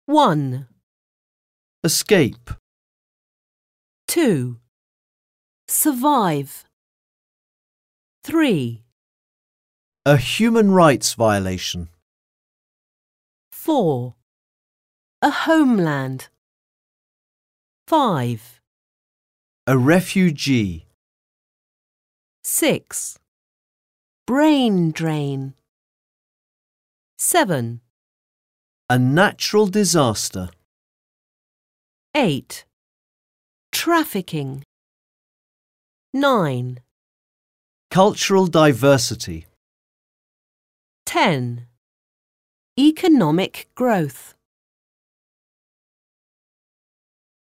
1, escape, 2, survive. 3, a human rights violation, 4, a homeland. 5, a refugee, 6, brain drain. 7, a natural disaster, 8, trafficking. 9, cultural diversity. 10, economic growth.